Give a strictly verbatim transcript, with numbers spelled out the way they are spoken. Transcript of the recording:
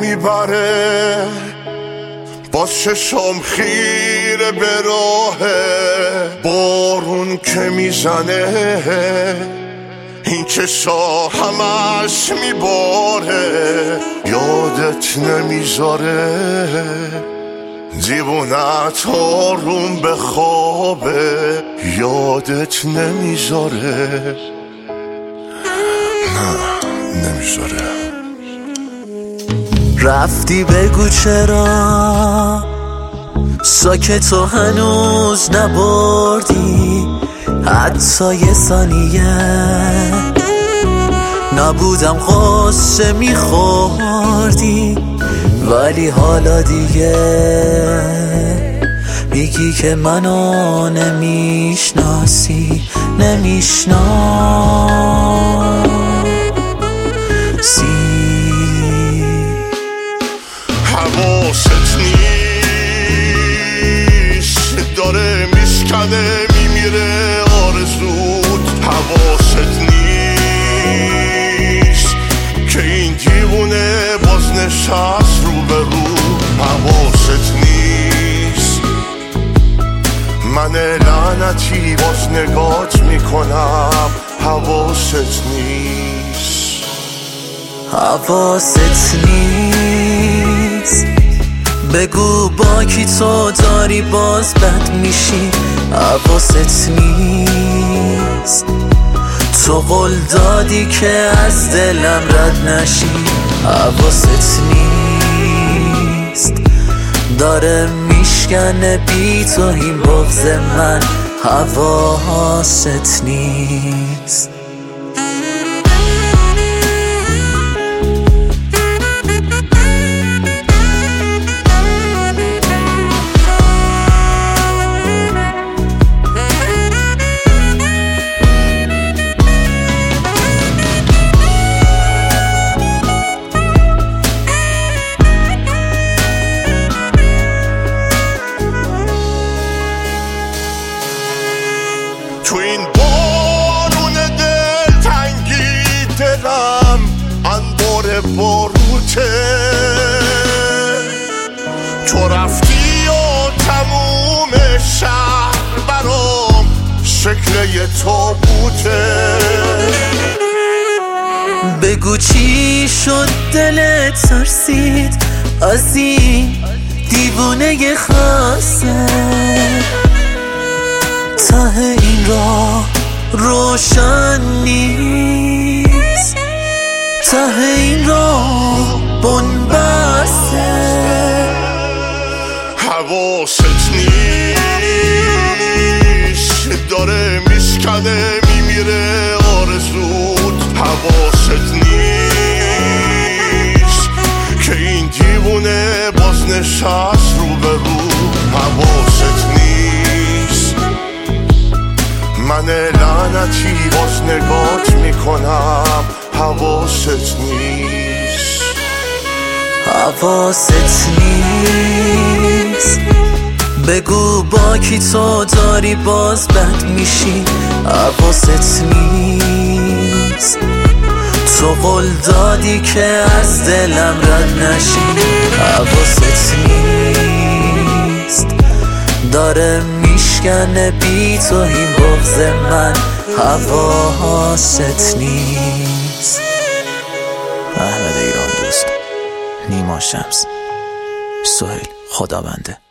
میبره، باز چشم خیره به راه بارون که میزنه، این چشا همش میباره، یادت نمیذاره، دیوونت آروم به خوابه، یادت نمیذاره، نه نمیذاره. رفتی بگو چرا ساکت و هنوز نبردی، حتی یه ثانیه نبودم قصه میخوردی، ولی حالا دیگه میگی که منو نمیشناسی، نمیشناسی. حواست نیست داره میشکنه میمیره آرزود، حواست نیست که این دیوونه باز نشست رو به رو، حواست نیست من لعنتی باز نگات میکنم، حواست نیست، حواست نیست بگو با کی تو داری باز بد میشی، حواست نیست تو قول دادی که از دلم رد نشی، حواست نیست داره میشکنه بی تو این بغض من، حواست نیست. تو این بارون دل تنگی دلم انبار باروته، تو رفتی و تموم شهر برام شکل یه تابوته، بگو چی شد دلت ترسید از این دیوونه خاصه، ته این راه روشن نیست، ته این راه بنبسته، حواست نیست داره میشکنه میمیره آرزود، حواست نیست که این دیوونه باز نشست رو به رو، حواست نیست من لعنتی باز نگات میکنم، حواست نیست، حواست نیست بگو با کی تو داری باز بد میشی، حواست نیست تو قول دادی که از دلم رد نشی، حواست نیست داره میشکنه بی تو این بغض من، حواست نیست. احمد ایران دوست، نیما شمس، سهیل خدابنده.